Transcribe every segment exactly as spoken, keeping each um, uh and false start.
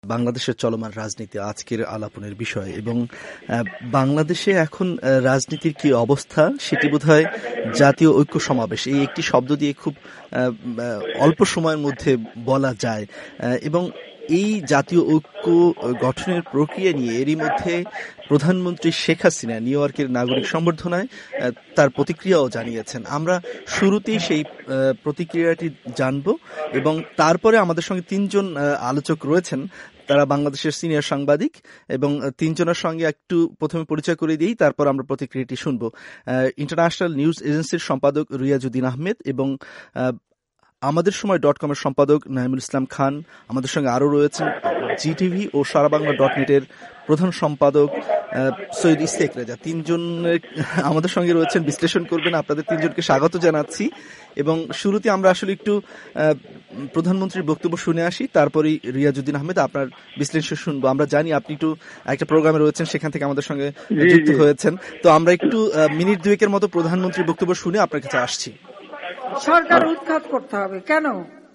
বাংলাদেশের চলমান রাজনীতি আজকের আলাপনের বিষয় এবং বাংলাদেশে এখন রাজনীতির কি অবস্থা সেটি বোধহয় জাতীয় ঐক্য সমাবেশ এই একটি শব্দ দিয়ে খুব অল্প সময়ের মধ্যে বলা যায় এবং এই জাতীয় ঐক্য গঠনের প্রক্রিয়া নিয়ে এরই মধ্যে প্রধানমন্ত্রী শেখ হাসিনা নিউ ইয়র্কের নাগরিক সম্বর্ধনায় তার প্রতিক্রিয়াও জানিয়েছেন। আমরা শুরুতেই সেই প্রতিক্রিয়াটি জানব এবং তারপরে আমাদের সঙ্গে তিনজন আলোচক রয়েছেন, তারা বাংলাদেশের সিনিয়র সাংবাদিক এবং তিনজনের সঙ্গে একটু প্রথমে পরিচয় করে দিই, তারপর আমরা প্রতিক্রিয়াটি শুনবো। ইন্টারন্যাশনাল নিউজ এজেন্সির সম্পাদক রিয়াজউদ্দিন আহমেদ এবং আমাদের সময় ডট কমের সম্পাদক নাইমুল ইসলাম খান, আমাদের সঙ্গে আরও রয়েছেন জিটিভি ও সারা বাংলা ডট নেটের প্রধান সম্পাদক সৈয়দ ইস্তেক রেজা। তিনজনের আমাদের সঙ্গে রয়েছেন, বিশ্লেষণ করবেন। আপনাদের তিনজনকে স্বাগত জানাচ্ছি এবং শুরুতে আমরা আসলে একটু প্রধানমন্ত্রীর বক্তব্য শুনে আসি, তারপরেই রিয়াজউদ্দিন আহমেদ আপনার বিশ্লেষণ শুনবো। আমরা জানি আপনি একটু একটা প্রোগ্রামে রয়েছেন, সেখান থেকে আমাদের সঙ্গে যুক্ত হয়েছেন, তো আমরা একটু মিনিট দুয়েকের মতো প্রধানমন্ত্রীর বক্তব্য শুনে আপনার কাছে আসছি। সরকার উৎখাত করতে হবে কেন?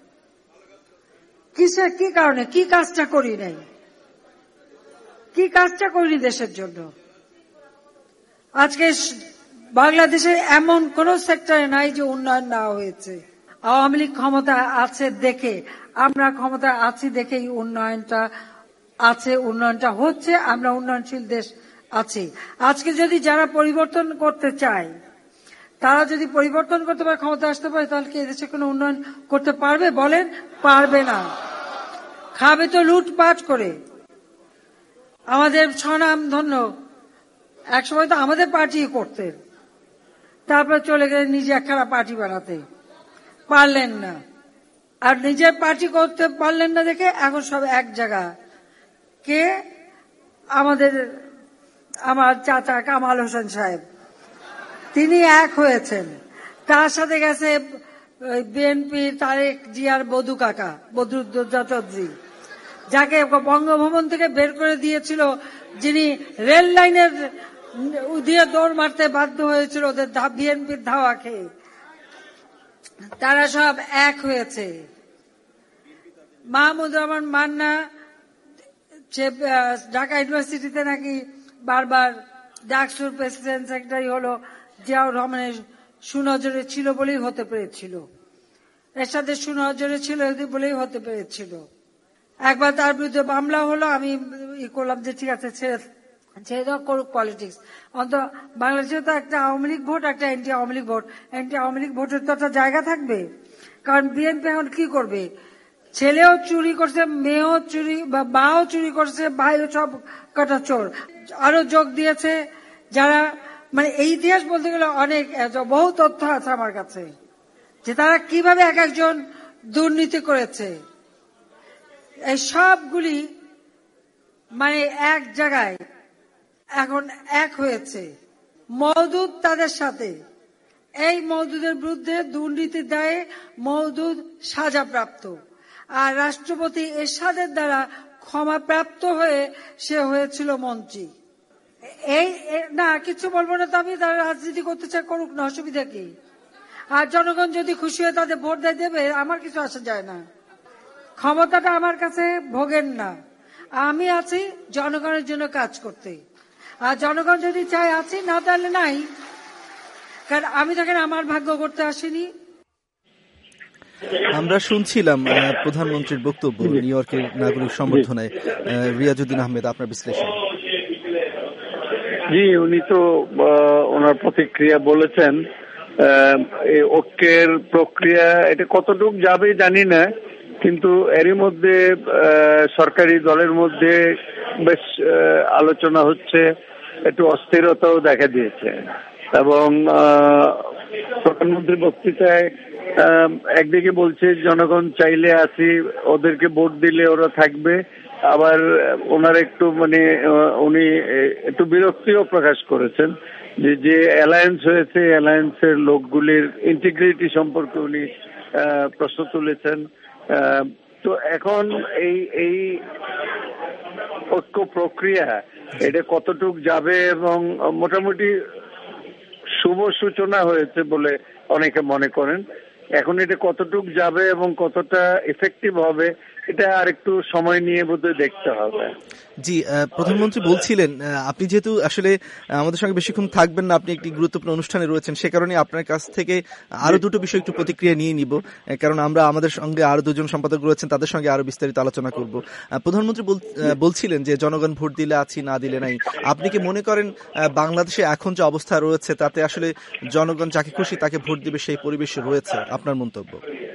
কিসে, কি কারণে, কি কাজটা করি নাই, কি কাজটা করিনি দেশের জন্য? আজকে বাংলাদেশে এমন কোন সেক্টরে নাই যে উন্নয়ন না হয়েছে। আওয়ামী লীগ ক্ষমতা আছে দেখে, আমরা ক্ষমতা আছি দেখেই উন্নয়নটা আছে, উন্নয়নটা হচ্ছে, আমরা উন্নয়নশীল দেশ আছি। আজকে যদি যারা পরিবর্তন করতে চায়, তারা যদি পরিবর্তন করতে পারে, ক্ষমতা আসতে পারে, তাহলে কি এদেশে কোনো উন্নয়ন করতে পারবে? বলেন, পারবে না। খাবে তো লুটপাট করে। আমাদের স্বনাম ধন্য একসময় তো আমাদের পার্টি করতেন, তারপর চলে গেলেন নিজে একখানা পার্টি বানাতে, পারলেন না। আর নিজের পার্টি করতে পারলেন না দেখে এখন সব এক জায়গা। কে? আমাদের আমার চাচা কামাল হোসেন সাহেব, তিনি এক হয়েছেন। তার সাথে গেছে বিএনপি তারেক জিয়ার বধু কাকা বদরুদ্দোজা চৌধুরী, যাকে বঙ্গভবন থেকে বের করে দিয়েছিল, যিনি রেল লাইনের দিয়ে দৌড় মারতে বাধ্য হয়েছিল ওদের বিএনপির ধাওয়া খেয়ে। তারা সব এক হয়েছে। মাহমুদ রহমান মান্না ঢাকা ইউনিভার্সিটিতে নাকি বারবার ডাকসুর প্রেসিডেন্ট সেক্রেটারি হলো, জিয়াউর রহমানের সুনজরে ছিল বলেই হতে পেরেছিল, এর সাথে সুনজরে ছিল বলেই হতে পেরেছিল। একবার তার বিরুদ্ধে মামলা হলো, আমি ই করলাম যে ঠিক আছে ছেড়ে ছেড়ে দাও, করুক পলিটিক্স। অন্তত বাংলাদেশে তো একটা আওয়ামী লীগ ভোট, একটা anti Awami League vote. Anti Awami League ভোটের তো একটা জায়গা থাকবে, কারণ বিএনপি এখন কি করবে? ছেলেও চুরি করছে, মেয়েও চুরি, বা মাও চুরি করছে, ভাইও সব কটা চোর। আরো যোগ দিয়েছে যারা, মানে এই ইতিহাস বলতে গেলে অনেক, বহু তথ্য আছে আমার কাছে যে তারা কিভাবে এক একজন দুর্নীতি করেছে। এই সবগুলি মানে এক জায়গায় এখন এক হয়েছে। মওদুদ তাদের সাথে, এই মওদুদের বিরুদ্ধে দুর্নীতির দায়ে মওদুদ সাজাপ্রাপ্ত, আর রাষ্ট্রপতি এরশাদের দ্বারা ক্ষমাপ্রাপ্ত হয়ে সে হয়েছিল মন্ত্রী। এই না কিছু বলবো না, তো আমি তারা রাজনীতি করতে চাই, করুক না, অসুবিধা কি? আর জনগণ যদি খুশি হয়ে তাদের ভোট দেয় দেবে, আমার কিছু আসা যায় না। ক্ষমতাটা আমার কাছে ভোগেন না, আমি আছি জনগণের জন্য কাজ করতে। আর জনগণ যদি চায় আছি, না তাহলে নাই, কারণ আমি দেখেন আমার ভাগ্য করতে আসিনি। আমরা শুনছিলাম প্রধানমন্ত্রীর বক্তব্য নিউ ইয়র্কের নাগরিক সম্বর্ধনায়। রিয়াজউদ্দিন আহমেদ, আপনার বিশ্লেষণ। জি, উনি তো ওনার প্রতিক্রিয়া বলেছেন। এই ঐক্যের প্রক্রিয়া এটা কতটুক যাবে জানি না, কিন্তু এরই মধ্যে সরকারি দলের মধ্যে বেশ আলোচনা হচ্ছে, একটু অস্থিরতাও দেখা দিয়েছে। এবং প্রধানমন্ত্রীর বক্তৃতায় একদিকে বলছে জনগণ চাইলে আছি, ওদেরকে ভোট দিলে ওরা থাকবে, আবার ওনার একটু মানে উনি একটু বিরক্তিও প্রকাশ করেছেন যে যে অ্যালায়েন্স হয়েছে, অ্যালায়েন্সের লোকগুলির ইন্টিগ্রিটি সম্পর্কে উনি প্রশ্ন তুলেছেন। তো এখন এই এই ঐক্য প্রক্রিয়া এটা কতটুক যাবে, এবং মোটামুটি শুভ সূচনা হয়েছে বলে অনেকে মনে করেন। এখন এটা কতটুক যাবে এবং কতটা এফেক্টিভ হবে এটা আর একটু সময় নিয়ে বোধহয় দেখতে হবে। জি, প্রধানমন্ত্রী বলছিলেন আপনি যেহেতু আসলে আমাদের সঙ্গে বেশিক্ষণ থাকবেন না, আপনি একটি গুরুত্বপূর্ণ অনুষ্ঠানে রয়েছেন, সে কারণে আপনার কাছ থেকে আরো দুটো বিষয় একটু প্রতিক্রিয়া নিয়ে নিব, কারণ আমরা আমাদের সঙ্গে আরো দুজন সম্পাদক রয়েছেন, তাদের সঙ্গে আরো বিস্তারিত আলোচনা করব। প্রধানমন্ত্রী বলছিলেন যে জনগণ ভোট দিলে আছি, না দিলে নাই। আপনি কি মনে করেন বাংলাদেশে এখন যে অবস্থা রয়েছে তাতে আসলে জনগণ যাকে খুশি তাকে ভোট দিবে সেই পরিবেশ রয়েছে? আপনার মন্তব্য?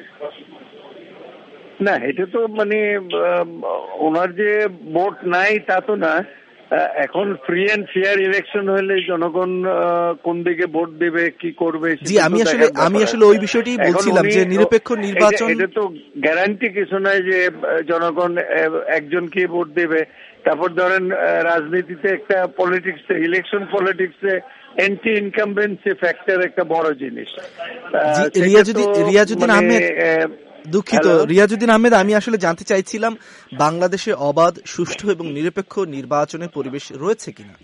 না, এটা তো মানে ওনার যে ভোট নাই তা তো না। এখন ফ্রি অ্যান্ড ফেয়ার ইলেকশন হলে জনগণ কোন দিকে ভোট দেবে, কি করবে। জি, আমি আসলে আমি আসলে ওই বিষয়টি বলছিলাম যে নিরপেক্ষ নির্বাচন, এটা তো গ্যারান্টি কিছু নয় যে জনগণ একজনকে ভোট দেবে। তারপর ধরেন রাজনীতিতে একটা পলিটিক্স, ইলেকশন পলিটিক্সে অ্যান্টি ইনকামবেন্সি ফ্যাক্টর একটা বড় জিনিস। রিয়াজউদ্দিন আহমেদ, দুঃখিত রিয়াজউদ্দিন আহমেদ, আমি আসলে জানতে চাইছিলাম বাংলাদেশে অবাধ, সুষ্ঠু এবং নিরপেক্ষ নির্বাচনের পরিবেশ রয়েছে কিনা।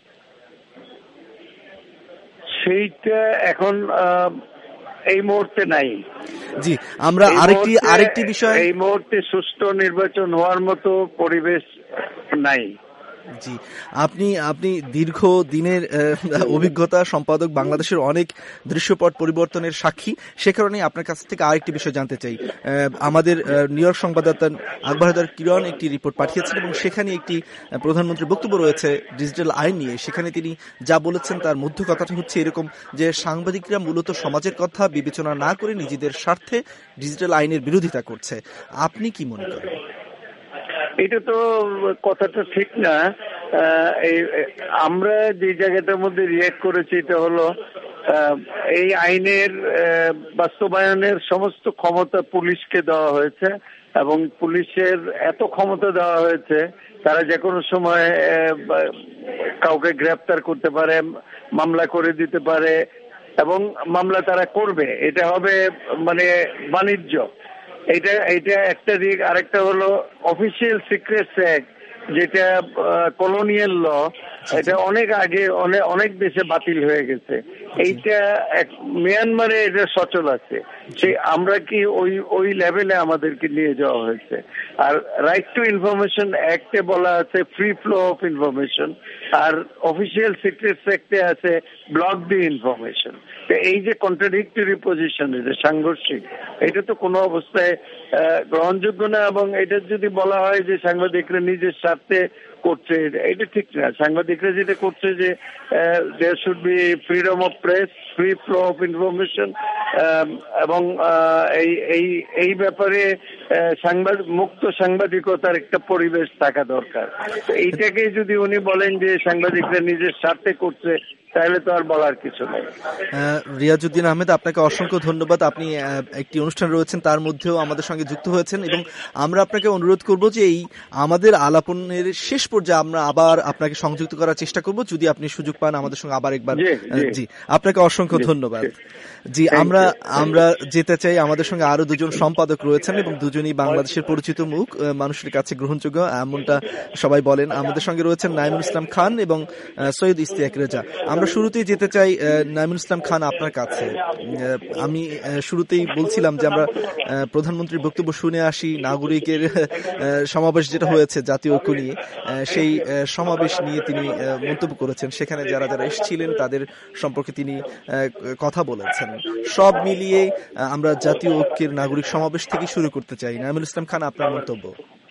সেইটা এখন এই মুহূর্তে নাই। জি, আমরা আরেকটি আরেকটি বিষয়, এই মুহূর্তে সুষ্ঠু নির্বাচন হওয়ার মতো পরিবেশ নাই। জি, আপনি আপনি দীর্ঘ দিনের অভিজ্ঞতা সম্পাদক, বাংলাদেশের অনেক দৃশ্যপট পরিবর্তনের সাক্ষী, সে কারণে আপনার কাছ থেকে আরেকটি বিষয় জানতে চাই। আমাদের নিউ ইয়র্ক সংবাদদাতা আকবর হায়দার কিরণ একটি রিপোর্ট পাঠিয়েছেন এবং সেখানে একটি প্রধানমন্ত্রীর বক্তব্য রয়েছে ডিজিটাল আইন নিয়ে। সেখানে তিনি যা বলেছেন তার মধ্য কথাটা হচ্ছে এরকম যে সাংবাদিকরা মূলত সমাজের কথা বিবেচনা না করে নিজেদের স্বার্থে ডিজিটাল আইনের বিরোধিতা করছে। আপনি কি মনে করেন? এটা তো কথাটা ঠিক না। এই আমরা যে জায়গাটার মধ্যে রিয়েক্ট করেছি এটা হলো এই আইনের বাস্তবায়নের সমস্ত ক্ষমতা পুলিশকে দেওয়া হয়েছে এবং পুলিশের এত ক্ষমতা দেওয়া হয়েছে তারা যে কোনো সময় কাউকে গ্রেফতার করতে পারে, মামলা করে দিতে পারে এবং মামলা তারা করবে। এটা হবে মানে বাণিজ্য। এটা এটা একটা দিক। আরেকটা হলো অফিসিয়াল সিক্রেটস অ্যাক্ট, যেটা কলোনিয়াল ল, এটা অনেক আগে অনেক অনেক দেশে বাতিল হয়ে গেছে। এইটা মিয়ানমারে এটা সচল আছে। সেই আমরা কি ওই ওই লেভেলে আমাদেরকে নিয়ে যাওয়া হয়েছে। আর রাইট টু ইনফরমেশন অ্যাক্টে বলা আছে ফ্রি ফ্লো অফ ইনফরমেশন, আর অফিসিয়াল সিক্রেটস অ্যাক্টে আছে ব্লক দি ইনফরমেশন। এই যে কন্ট্রাডিক্টরি পজিশন, এটা সাংঘর্ষিক, এটা তো কোনো অবস্থায় গ্রহণযোগ্য না। এবং এটা যদি বলা হয় যে সাংবাদিকরা নিজের স্বার্থে করছে, এটা ঠিক না। সাংবাদিকরা যেটা করছে যে there should be freedom of press, free flow of information, এবং এই এই এই ব্যাপারে সাংবাদিক মুক্ত সাংবাদিকতার একটা পরিবেশ থাকা দরকার। এইটাকে যদি উনি বলেন যে সাংবাদিকরা নিজের স্বার্থে করছে, তাহলে তো আর বলার কিছু নেই। রিয়াজউদ্দিন আহমেদ, আপনাকে অসংখ্য ধন্যবাদ। আপনি একটি অনুষ্ঠান রয়েছেন তার মধ্যেও আমাদের সঙ্গে যুক্ত হয়েছেন এবং আমরা আপনাকে অনুরোধ করব যে এই আমাদের আলাপনের শেষ পর্যায়ে আমরা আবার আপনাকে সংযুক্ত করার চেষ্টা করব যদি আপনি সুযোগ পান আমাদের সঙ্গে আবার একবার। জি, আপনাকে অসংখ্য ধন্যবাদ। জি, আমরা আমরা যেতে চাই, আমাদের সঙ্গে আরো দুজন সম্পাদক রয়েছেন এবং দুজনই বাংলাদেশের পরিচিত মুখ, মানুষের কাছে গ্রহণযোগ্য এমনটা সবাই বলেন। আমাদের সঙ্গে রয়েছেন নাইমুল ইসলাম খান এবং সৈয়দ ইশতিয়াক রেজা। আমরা শুরুতেই যেতে চাই নাইমুল ইসলাম খান আপনার কাছে। আমি শুরুতেই বলছিলাম যে আমরা প্রধানমন্ত্রীর বক্তব্য শুনে আসি, নাগরিকের সমাবেশ যেটা হয়েছে জাতীয় ঐক্য নিয়ে, সেই সমাবেশ নিয়ে তিনি মন্তব্য করেছেন। সেখানে যারা যারা এসেছিলেন তাদের সম্পর্কে তিনি কথা বলেছেন। সব মিলিয়ে আমরা জাতীয় ঐক্যের নাগরিক সমাবেশ থেকে শুরু করতে চাই। নাইমুল ইসলাম খান, আপনার মন্তব্য।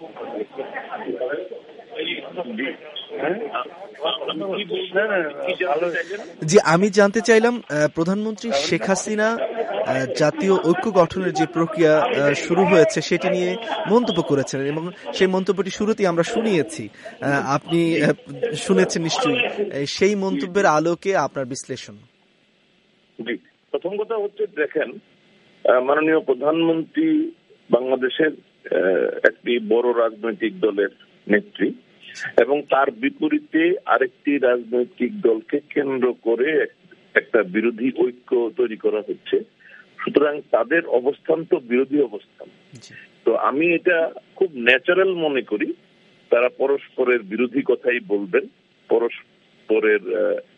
জি, আমি জানতে চাইলাম প্রধানমন্ত্রী শেখ হাসিনা জাতীয় ঐক্য গঠনের যে প্রক্রিয়া শুরু হয়েছে সেটি নিয়ে মন্তব্য করেছেন এবং সেই মন্তব্যটি শুরুতেই আমরা শুনিয়েছি, আপনি শুনেছেন নিশ্চয়ই। সেই মন্তব্যের আলোকে আপনার বিশ্লেষণ। জি, প্রথম কথা হচ্ছে, দেখেন, মাননীয় প্রধানমন্ত্রী বাংলাদেশের একটি বড় রাজনৈতিক দলের নেত্রী এবং তার বিপরীতে আরেকটি রাজনৈতিক দলকে কেন্দ্র করে একটা বিরোধী ঐক্য তৈরি করা হচ্ছে। সুতরাং তাদের অবস্থান তো বিরোধী অবস্থান। তো আমি এটা খুব ন্যাচারাল মনে করি, তারা পরস্পরের বিরোধী কথাই বলবেন, পরস্পরের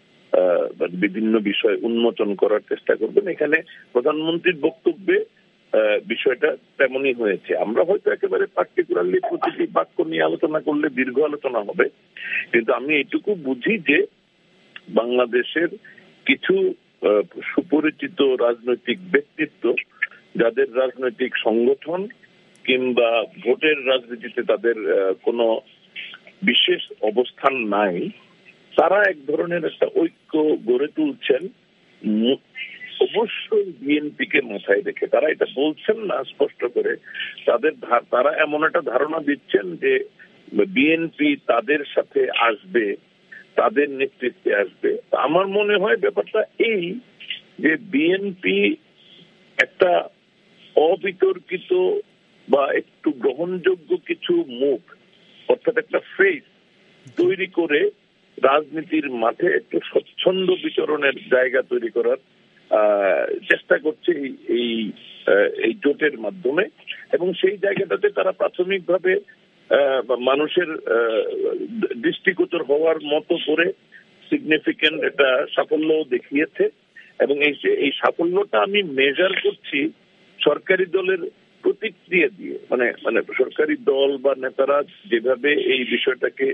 বিভিন্ন বিষয় উন্মোচন করার চেষ্টা করবেন। এখানে প্রধানমন্ত্রীর বক্তব্যে বিষয়টা তেমনই হয়েছে। আমরা হয়তো একেবারে পার্টিকুলারলি প্রতিটি বাক্য নিয়ে আলোচনা করলে দীর্ঘ আলোচনা হবে, কিন্তু আমি এইটুকু বুঝি যে বাংলাদেশের কিছু সুপরিচিত রাজনৈতিক ব্যক্তিত্ব, যাদের রাজনৈতিক সংগঠন কিংবা ভোটের রাজনীতিতে তাদের কোনো বিশেষ অবস্থান নাই, তারা এক ধরনের একটা ঐক্য গড়ে তুলছেন অবশ্যই বিএনপিকে মাথায় রেখে। তারা এটা বলছেন না স্পষ্ট করে, তাদের তারা এমন একটা ধারণা দিচ্ছেন যে বিএনপি তাদের সাথে আসবে, তাদের নেতৃত্বে আসবে। আমার মনে হয় ব্যাপারটা এই যে বিএনপি একটা অবিতর্কিত বা একটু গ্রহণযোগ্য কিছু মুখ, অর্থাৎ একটা ফেস তৈরি করে রাজনীতির মাঠে একটু স্বচ্ছন্দ বিচরণের জায়গা তৈরি করার চেষ্টা করছে এই এই জোটের মাধ্যমে। এবং সেই জায়গাটাতে তারা প্রাথমিকভাবে মানুষের দৃষ্টিগোচর হওয়ার মতো করে সিগনিফিকেন্ট একটা সাফল্য দেখিয়েছে। এবং এই এই সাফল্যটা আমি মেজার করছি সরকারি দলের প্রতিক্রিয়া দিয়ে, মানে মানে সরকারি দল বা নেতারা যেভাবে এই বিষয়টাকে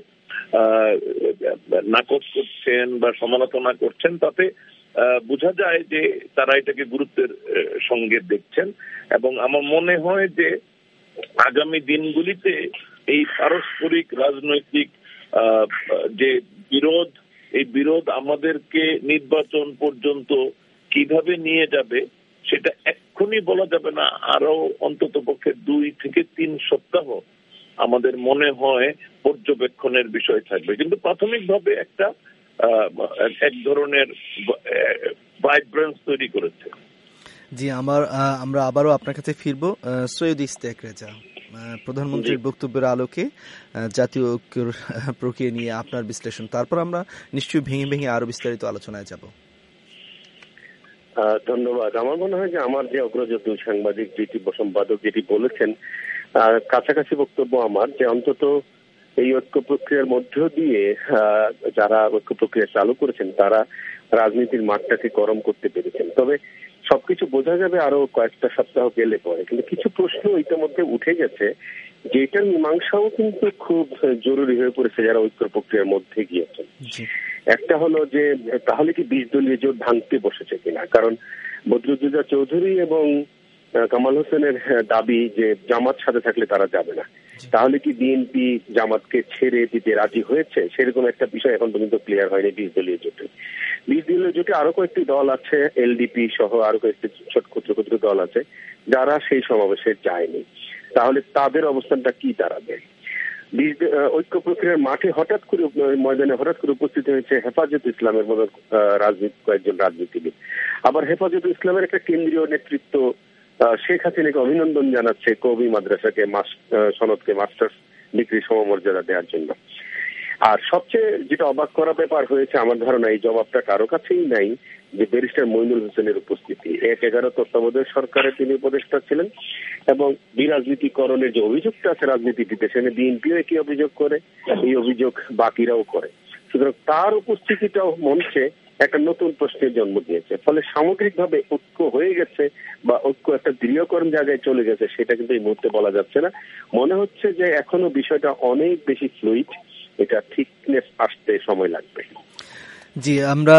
নাকচ করছেন বা সমালোচনা করছেন, তাতে বোঝা যায় যে তারা এটাকে গুরুত্বের সঙ্গে দেখছেন। এবং আমার মনে হয় যে আগামী দিনগুলিতে এই পারস্পরিক রাজনৈতিক যে বিরোধ, এই বিরোধ আমাদেরকে নির্বাচন পর্যন্ত কিভাবে নিয়ে যাবে সেটা এক্ষুনি বলা যাবে না, আরো অন্তত পক্ষে দুই থেকে তিন সপ্তাহ আমাদের মনে হয় পর্যবেক্ষণের বিষয় থাকবে। কিন্তু প্রাথমিকভাবে একটা এক ধরনের ভাইব্রেন্স তৈরি করেছে। জি, আমার আমরা আবারও আপনার কাছে ফিরবো। সৈয়দ ইশতিয়াক রেজা, প্রধানমন্ত্রীর বক্তব্যের আলোকে জাতীয় ঐক্যের প্রক্রিয়া নিয়ে আপনার বিশ্লেষণ, তারপর আমরা নিশ্চয়ই ভেঙে ভেঙে আরো বিস্তারিত আলোচনায় যাব। ধন্যবাদ। আমার মনে হয় যে আমার যে অগ্রজ সাংবাদিক যেটি সম্পাদক যেটি বলেছেন, কাছাকাছি বক্তব্য আমার, যে অন্তত এই ঐক্য প্রক্রিয়ার মধ্য দিয়ে যারা ঐক্য প্রক্রিয়া চালু করেছেন তারা রাজনীতির মাঠটাকে গরম করতে পেরেছেন। তবে সবকিছু বোঝা যাবে আরো কয়েকটা সপ্তাহ গেলে পরে। কিন্তু কিছু প্রশ্ন ইতিমধ্যে উঠে গেছে, যেটার মীমাংসাও কিন্তু খুব জরুরি হয়ে পড়েছে যারা ঐক্য প্রক্রিয়ার মধ্যে গিয়েছেন। একটা হলো যে তাহলে কি বিশ দলীয় জোট ভাঙতে বসেছে কিনা, কারণ বদরুদ্দোজা চৌধুরী এবং কামাল হোসেনের দাবি যে জামাত সাথে থাকলে তারা যাবে না। তাহলে কি বিএনপি জামাতকে ছেড়ে দিতে রাজি হয়েছে, সেরকম একটা বিষয় এখন পর্যন্ত ক্লিয়ার হয়নি বিশ দলীয় জোটে। বিশ দলীয় জোটে আরো কয়েকটি দল আছে, এলডিপি সহ আরো কয়েকটি ছোট ক্ষুদ্র ক্ষুদ্র দল আছে যারা সেই সমাবেশে যায়নি। তাহলে তাদের অবস্থানটা কি দাঁড়াবে? ঐক্য প্রক্রিয়ার মাঠে হঠাৎ করে ময়দানে হঠাৎ করে উপস্থিত হয়েছে হেফাজত ইসলামের মতো রাজনীতি কয়েকজন রাজনীতিবিদ। আবার হেফাজত ইসলামের একটা কেন্দ্রীয় নেতৃত্ব শেখ হাসিনাকে অভিনন্দন জানাচ্ছে কবি মাদ্রাসাকে সনদকে মাস্টার্স ডিগ্রি সমমর্যাদা দেওয়ার জন্য। আর সবচেয়ে যেটা অবাক করা ব্যাপার হয়েছে আমার ধারণা, এই জবাবটা কারো কাছেই নাই, যে ব্যারিস্টার মইনুল হোসেনের উপস্থিতি। এক এগারো তত্ত্বাবধায়ক সরকারের তিনি উপদেষ্টা ছিলেন এবং বিরাজনীতিকরণের যে অভিযোগটা আছে রাজনীতিতে, সেখানে বিএনপিও একই অভিযোগ করে, এই অভিযোগ বাকিরাও করে। সুতরাং তার উপস্থিতিটাও মঞ্চে একটা নতুন প্রশ্নের জন্ম দিয়েছে। ফলে সামগ্রিকভাবে ঐক্য হয়ে গেছে বা ঐক্য একটা দৃঢ়করণ জায়গায় চলে গেছে সেটা কিন্তু এই মুহূর্তে বলা যাচ্ছে না। মনে হচ্ছে যে এখনো বিষয়টা অনেক বেশি ফ্লুইড, এটা ঠিকনেস আসতে সময় লাগবে। জি, আমরা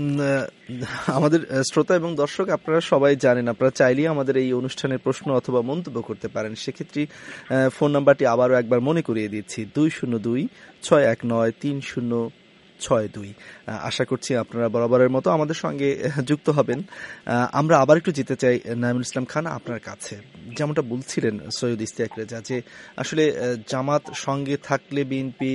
আমাদের শ্রোতা এবং দর্শক আপনারা সবাই জানেন, আপনারা চাইলেই আমাদের এই অনুষ্ঠানের প্রশ্ন অথবা মন্তব্য করতে পারেন। সেক্ষেত্রে ফোন নাম্বারটি আবারও একবার মনে করিয়ে দিচ্ছি, দুই শূন্য দুই ছয় এক নয় তিন শূন্য ছয় দুই। আশা করছি আপনারা বরাবরের মতো আমাদের সঙ্গে যুক্ত হবেন। আমরা আবার একটু যেতে চাই নাঈমুল ইসলাম খান আপনার কাছে। যেমনটা বলছিলেন সৈয়দ ইশতিয়াক রেজা, যে আসলে জামাত সঙ্গে থাকলে বিএনপির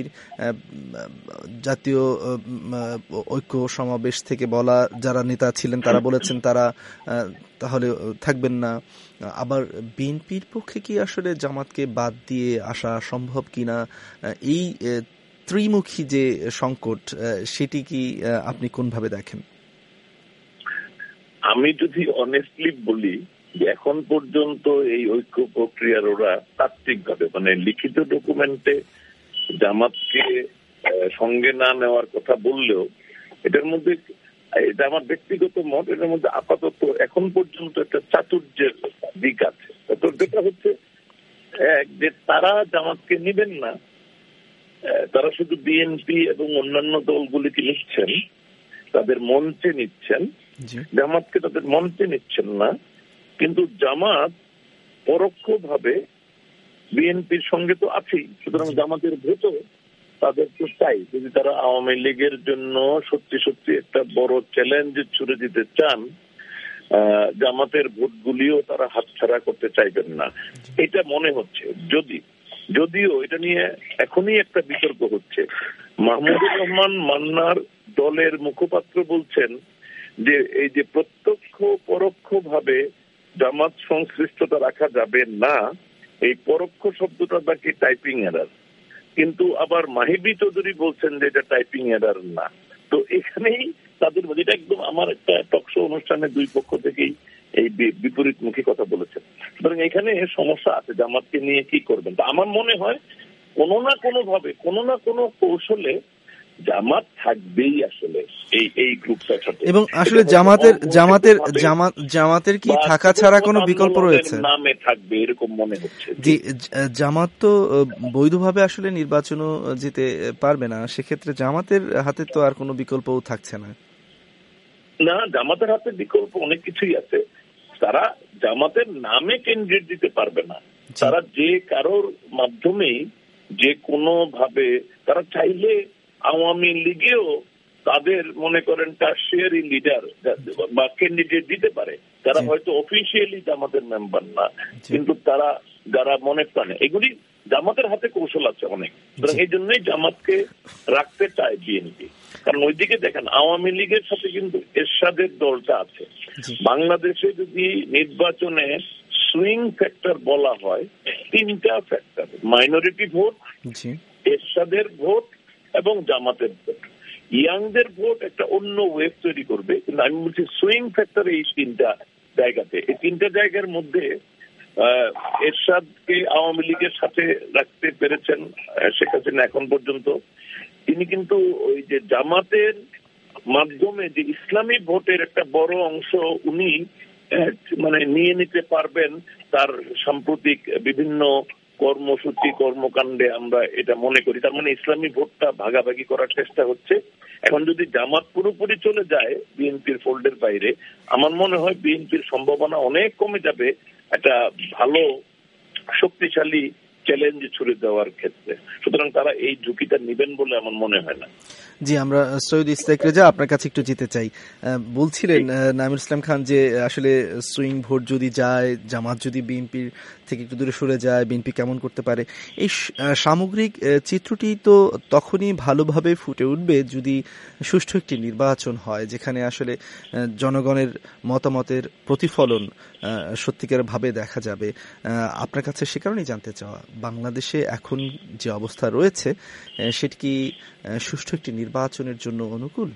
জাতীয় ঐক্য সমাবেশ থেকে বলা যারা নেতা ছিলেন তারা বলেছেন তারা তাহলে থাকবেন না। আবার বিএনপির পক্ষে কি আসলে জামাতকে বাদ দিয়ে আসা সম্ভব কিনা, এই ত্রিমুখী যে সংকট সেটি কি আপনি কোনভাবে দেখেন? আমি যদি অনেস্টলি বলি, এখন পর্যন্ত এই ঐক্য প্রক্রিয়ার ওরা তাত্ত্বিকভাবে মানে লিখিত ডকুমেন্টে জামাতকে সঙ্গে না নেওয়ার কথা বললেও এটার মধ্যে এটা আমার ব্যক্তিগত মত, এটার মধ্যে আপাতত এখন পর্যন্ত একটা চাতুর্যের দিক আছে। তো যেটা হচ্ছে এক, যে তারা জামাতকে নিবেন না, তারা শুধু বিএনপি এবং অন্যান্য দলগুলিকে নিচ্ছেন, তাদের মঞ্চে নিচ্ছেন, জামাতকে তাদের মঞ্চে নিচ্ছেন না। কিন্তু জামাত পরোক্ষভাবে বিএনপির সঙ্গে তো আছেই, সুতরাং জামাতের ভোটও তাদের তো চাই। যদি তারা আওয়ামী লীগের জন্য সত্যি সত্যি একটা বড় চ্যালেঞ্জ ছুড়ে দিতে চান, জামাতের ভোটগুলিও তারা হাতছাড়া করতে চাইবেন না, এটা মনে হচ্ছে। যদি যদিও এটা নিয়ে এখনই একটা বিতর্ক হচ্ছে। মাহমুদুর রহমান মান্নার দলের মুখপাত্র বলছেন যে এই যে প্রত্যক্ষ পরোক্ষ ভাবে জামাত সংশ্লিষ্টতা রাখা যাবে না, এই পরোক্ষ শব্দটা নাকি টাইপিং এরার। কিন্তু আবার মাহিবি চৌধুরী বলছেন যে এটা টাইপিং এরার না। তো এখানেই তাদের এটা একদম আমার একটা টকশো অনুষ্ঠানে দুই পক্ষ থেকেই এই বিপরীতমুখী কথা বলেছেন। সুতরাং এখানে সমস্যা আছে, জামাতকে নিয়ে কি করবেন। তো আমার মনে হয় কোনো না কোনো ভাবে, কোনো না কোনো কৌশলে জামাত থাকবেই আসলে এই এই গ্রুপটার সাথে। এবং আসলে জামাতের জামাতের জামাত জামাতের কি থাকা ছাড়া কোনো বিকল্প রয়েছে? নামে থাকবে এরকম মনে হচ্ছে। জি, জামাত তো বৈধভাবে আসলে নির্বাচনও যেতে পারবে না, সেক্ষেত্রে জামাতের হাতে তো আর কোনো বিকল্পও থাকছে না। না, জামাতের হাতে বিকল্প অনেক কিছুই আছে। তারা জামাতের নামে ক্যান্ডিডেট দিতে পারবে না। তারা যে কারোর মাধ্যমেই যে কোনো ভাবে তারা চাইলে আওয়ামী লীগেও তাদের মনে করেন টারশিয়ারি লিডার বা ক্যান্ডিডেট দিতে পারে। তারা হয়তো অফিসিয়ালি জামাতের মেম্বার না, কিন্তু তারা যারা মনে প্রাণে, এগুলি জামাতের হাতে কৌশল আছে অনেক। এই জন্যই জামাতকে রাখতে চায় বিএনপি। কারণ ওইদিকে দেখেন আওয়ামী লীগের সাথে কিন্তু এরশাদের দলটা আছে। বাংলাদেশে যদি নির্বাচনে সুইং ফ্যাক্টর বলা হয়, তিনটা ফ্যাক্টর: মাইনরিটি ভোট, এরশাদের ভোট এবং জামাতের ভোট। ইয়াংদের ভোট একটা অন্য ওয়েভ তৈরি করবে, কিন্তু আমি বলছি সুইং ফ্যাক্টর এই তিনটা জায়গাতে। এই তিনটা জায়গার মধ্যে এরশাদকে আওয়ামী লীগের সাথে রাখতে পেরেছেন শেখ হাসিনা এখন পর্যন্ত। তিনি কিন্তু ওই যে জামাতের মাধ্যমে যে ইসলামী ভোটের একটা বড় অংশ উনি মানে নিয়ে নিতে পারবেন তার সাম্প্রতিক বিভিন্ন কর্মসূচি কর্মকাণ্ডে আমরা এটা মনে করি। তার মানে ইসলামী ভোটটা ভাগাভাগি করার চেষ্টা হচ্ছে। এখন যদি জামাত পুরোপুরি চলে যায় বিএনপির ফোল্ডের বাইরে, আমার মনে হয় বিএনপির সম্ভাবনা অনেক কমে যাবে একটা ভালো শক্তিশালী চ্যালেঞ্জ ছুড়ে দেওয়ার ক্ষেত্রে। সুতরাং তারা এই ঝুঁকিটা নেবেন বলে আমার মনে হয় না। জি, আমরা সৈয়দ ইস্তেক রেজা আপনার কাছে একটু যেতে চাই। বলছিলেন নাঈমুল ইসলাম খান যে আসলে সুইং ভোট যদি যায়, জামাত যদি বিএনপির থেকে একটু দূরে সরে যায়, বিএনপি কেমন করতে পারে। এই সামগ্রিক চিত্রটি তো তখনই ভালোভাবে ফুটে উঠবে যদি সুষ্ঠু একটি নির্বাচন হয়, যেখানে আসলে জনগণের মতামতের প্রতিফলন সত্যিকার ভাবে দেখা যাবে। আপনার কাছে সে কারণেই জানতে চাওয়া, বাংলাদেশে এখন যে অবস্থা রয়েছে সেটি কি সুষ্ঠু একটি নির্বাচনের জন্য অনুকূল?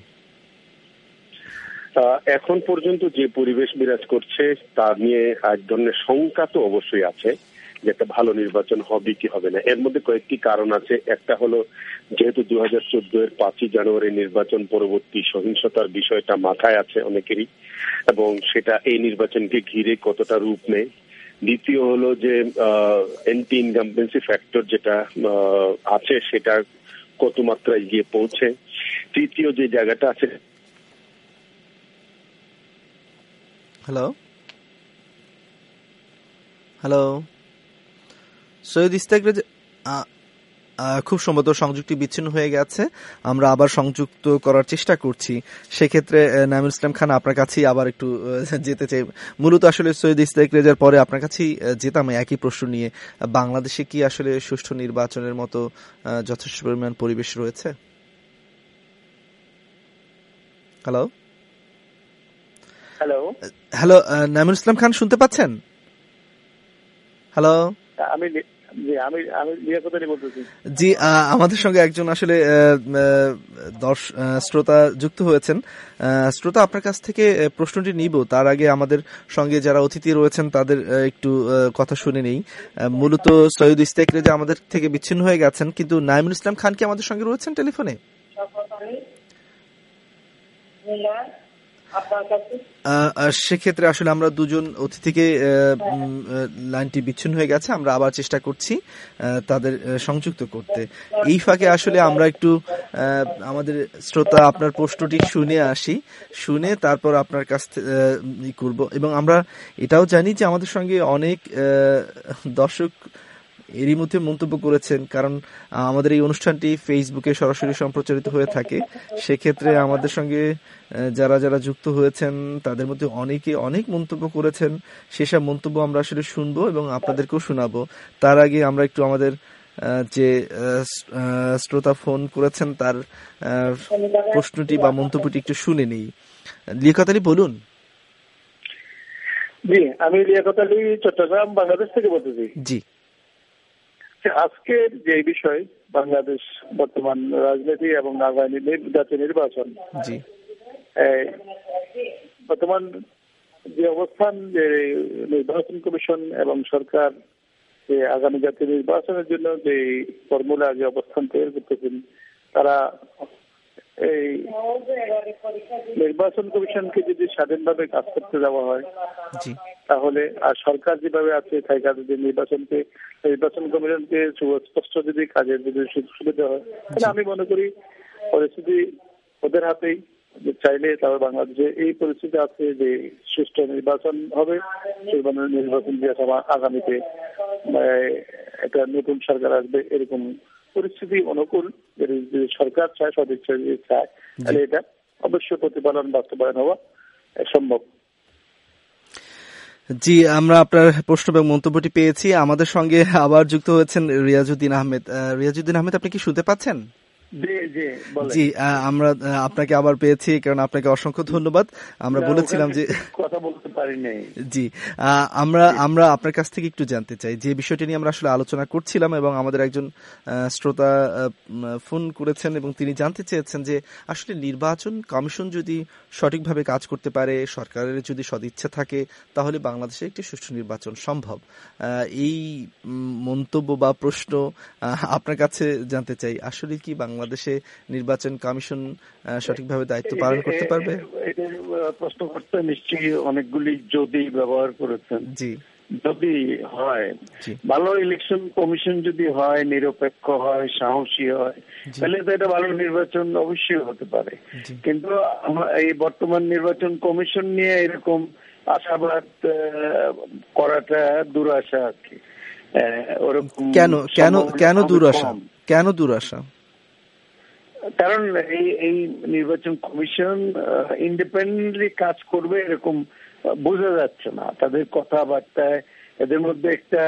এখন পর্যন্ত যে পরিবেশ বিরাজ করছে তার নিয়ে এক ধরনের শঙ্কা তো অবশ্যই আছে যে একটা ভালো নির্বাচন হবে কি হবে না। এর মধ্যে কয়েকটি কারণ আছে। একটা হলো যেহেতু দু হাজার চোদ্দ এর পাঁচই জানুয়ারি নির্বাচন পরবর্তী সহিংসতার বিষয়টা মাথায় আছে অনেকেরই, এবং সেটা এই নির্বাচনকে ঘিরে কতটা রূপ নেয়। দ্বিতীয় হলো যে এন্টি ইনকামবেন্সি ফ্যাক্টর যেটা আছে সেটা কত মাত্রায় গিয়ে পৌঁছে। তৃতীয় যে জায়গাটা আছে, হ্যালো হ্যালো সৈয়দ ইস্তেক রেজা, খুব সম্ভবত সংযুক্তি বিচ্ছিন্ন হয়ে গেছে, আমরা আবার সংযুক্ত করার চেষ্টা করছি। সেক্ষেত্রে নাঈমুল ইসলাম খান আপনার কাছেই আবার একটু যেতে চাই। মূলত আসলে সৈয়দ ইস্তেক রেজার পরে আপনার কাছেই যেতাম একই প্রশ্ন নিয়ে, বাংলাদেশে কি আসলে সুষ্ঠু নির্বাচনের মতো যথেষ্ট পরিমাণ পরিবেশ রয়েছে? Hello hello hello Naimul Islam Khan শুনতে পাচ্ছেন? হ্যালো, আমি আমি আমি বলতেছি। জি, আমাদের সঙ্গে একজন আসলে শ্রোতা যুক্ত হয়েছেন। শ্রোতা, আপনার কাছ থেকে প্রশ্নটি নিব, তার আগে আমাদের সঙ্গে যারা অতিথি রয়েছেন তাদের একটু কথা শুনে নেই। মূলত সৈয়দ ইস্তেক রেজা আমাদের থেকে বিচ্ছিন্ন হয়ে গেছেন, কিন্তু নাঈমুল ইসলাম খান কি আমাদের সঙ্গে রয়েছেন টেলিফোনে? সেক্ষেত্রে আসলে আমরা দুজন অতিথিকে লাইনটি বিচ্ছিন্ন হয়ে গেছে, আমরা আবার চেষ্টা করছি তাদের সংযুক্ত করতে। এই ফাঁকে আসলে আমরা একটু আমাদের শ্রোতা আপনার প্রশ্নটি শুনে আসি, শুনে তারপর আপনার কাছ থেকে করব। এবং আমরা এটাও জানি যে আমাদের সঙ্গে অনেক দর্শক এরই মধ্যে মন্তব্য করেছেন, কারণ আমাদের এই অনুষ্ঠানটি ফেসবুকে সরাসরি সম্প্রচারিত হয়ে থাকে। সেক্ষেত্রে আমাদের সঙ্গে যারা যারা যুক্ত হয়েছেন তাদের মধ্যে অনেকে অনেক মন্তব্য করেছেন। সেসব মন্তব্য আমরা আসলে শুনবো এবং আপনাদেরকেও শোনাবো। তার আগে আমরা একটু আমাদের যে শ্রোতা ফোন করেছেন তার প্রশ্নটি বা মন্তব্যটি একটু শুনে নিই। লিয়াকত আলী, বলুন। জি, আমি লিয়াকত আলী চট্টগ্রাম, বাংলাদেশ থেকে বলতেছি। জি, আজকের যে বিষয় বাংলাদেশ বর্তমান রাজনীতি এবং আগামী জাতীয় নির্বাচন, জি, বর্তমান যে অবস্থান, যে নির্বাচন কমিশন এবং সরকার যে আগামী জাতীয় নির্বাচনের জন্য যে ফর্মুলা, যে অবস্থান তৈরি করতেছেন, তারা এই নির্বাচন কমিশনকে যদি স্বাধীনভাবে কাজ করতে দেওয়া হয় তাহলে, আর সরকার যেভাবে আছে তাই যদি নির্বাচনকে নির্বাচন কমিশনকে সুস্পষ্ট যদি কাজের যদি সুবিধা হয়, তাহলে আমি মনে করি পরিস্থিতি ওদের হাতেই। যে চাইলে তবে বাংলাদেশে এই পরিস্থিতি আছে যে সুষ্ঠু নির্বাচন হবে, সেই নির্বাচন দিয়ে আগামীতে একটা নতুন সরকার আসবে, এরকম পরিস্থিতি অনুকূল যদি সরকার চায়, সদিচ্ছা যদি চায়, তাহলে এটা অবশ্যই প্রতিপালন বাস্তবায়ন হওয়া সম্ভব। জি, আমরা আপনার প্রশ্ন এবং মন্তব্যটি পেয়েছি। আমাদের সঙ্গে আবার যুক্ত হয়েছেন রিয়াজউদ্দিন আহমেদ। রিয়াজউদ্দিন আহমেদ, আপনি কি শুনতে পাচ্ছেন? জি, আমরা আপনাকে আবার পেয়েছি, কারণ আপনাকে অসংখ্য ধন্যবাদ। আমরা বলেছিলাম যে কথা বলতে পারি নাই। জি, আমরা আমরা আপনার কাছ থেকে একটু জানতে চাই যে বিষয়টি নিয়ে আমরা আসলে আলোচনা করছিলাম এবং আমাদের একজন শ্রোতা ফোন করেছেন এবং তিনি জানতে চেয়েছেন যে আসলে নির্বাচন কমিশন যদি সঠিকভাবে কাজ করতে পারে, সরকারের যদি সদিচ্ছা থাকে, তাহলে বাংলাদেশে একটি সুষ্ঠু নির্বাচন সম্ভব। এই মন্তব্য বা প্রশ্ন আপনার কাছে জানতে চাই, আসলে কি বাংলাদেশে নির্বাচন কমিশন সঠিকভাবে দায়িত্ব পালন করতে পারবে? প্রশ্ন করতে নিশ্চয়ই অনেকগুলি যদি ব্যবহার করেছেন। জি, যদি হয় ভালো ইলেকশন কমিশন, যদি হয় নিরপেক্ষ হয়, সাহসী হয়, তাহলে তো এটা ভালো নির্বাচন অবশ্যই হতে পারে। কিন্তু এই বর্তমান নির্বাচন কমিশন নিয়ে এরকম আশাবাদ করাটা দুরাশা আর কি। ওরকম কেন কেন কেন দুরাশা কেন দুরাশা কারণ এই এই নির্বাচন কমিশন ইন্ডিপেন্ডেন্টলি কাজ করবে এরকম বোঝা যাচ্ছে না। তাদের কথাবার্তায় এদের মধ্যে একটা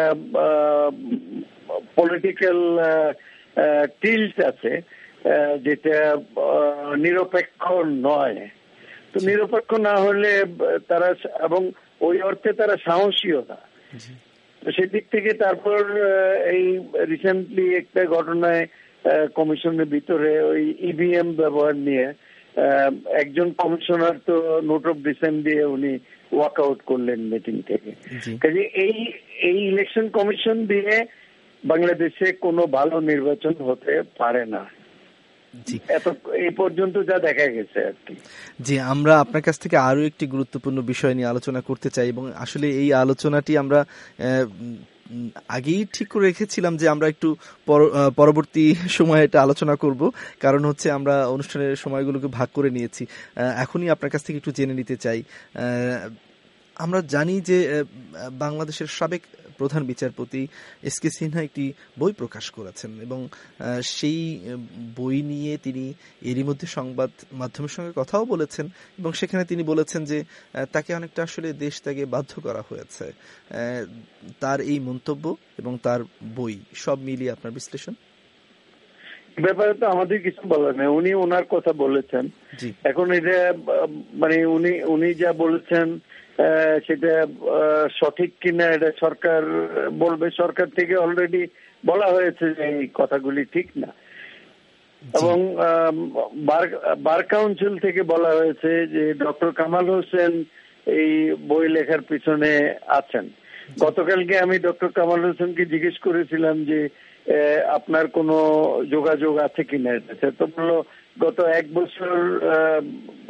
পলিটিক্যাল টিল্ট আছে, যেটা নিরপেক্ষ নয়। তো নিরপেক্ষ না হলে তারা, এবং ওই অর্থে তারা সাহসীও না। সেদিক থেকে তারপর এই রিসেন্টলি একটা ঘটনায় কমিশনের ভিতরে ওই ইভিএম ব্যবহার নিয়ে একজন কমিশনার তো নোট অফ ডিসেন্ট দিয়ে উনি ওয়াক আউট করলেন মিটিং থেকে। কাজে এই এই ইলেকশন কমিশন দিয়ে বাংলাদেশে কোনো ভালো নির্বাচন হতে পারে না, এত এই পর্যন্ত যা দেখা গেছে আর কি। জি, আমরা আপনার কাছ থেকে আরো একটি গুরুত্বপূর্ণ বিষয় নিয়ে আলোচনা করতে চাই এবং আসলে এই আলোচনাটি আমরা আগেই ঠিক করে রেখেছিলাম যে আমরা একটু পরবর্তী সময়ে এটা আলোচনা করব, কারণ হচ্ছে আমরা অনুষ্ঠানের সময়গুলোকে ভাগ করে নিয়েছি। এখনই আপনার কাছ থেকে একটু জেনে নিতে চাই, আমরা জানি যে বাংলাদেশের সাবেক প্রধান বিচারপতি এস কে সিনহা একটি বই প্রকাশ করেছেন এবং সেই বই নিয়ে তিনি এরই মধ্যে সংবাদ মাধ্যমের সঙ্গে কথাও বলেছেন এবং সেখানে তিনি বলেছেন যে তাকে অনেকটা আসলে দেশ ত্যাগে বাধ্য করা হয়েছে। তার এই মন্তব্য এবং তার বই সব মিলিয়ে আপনার বিশ্লেষণ? ব্যাপারে তো আমাদের কিছু বলার নেই, উনি ওনার কথা বলেছেন। এখন এটা মানে উনি উনি যা বলেছেন সেটা সঠিক কিনা এটা সরকার বলবে। সরকার থেকে অলরেডি বলা হয়েছে যে এই কথাগুলি ঠিক না, এবং বার কাউন্সিল থেকে বলা হয়েছে যে ডক্টর কামাল হোসেন এই বই লেখার পিছনে আছেন। গতকালকে আমি ডক্টর কামাল হোসেনকে জিজ্ঞেস করেছিলাম যে আপনার কোনো যোগাযোগ আছে কিনা, তো বললো গত এক বছর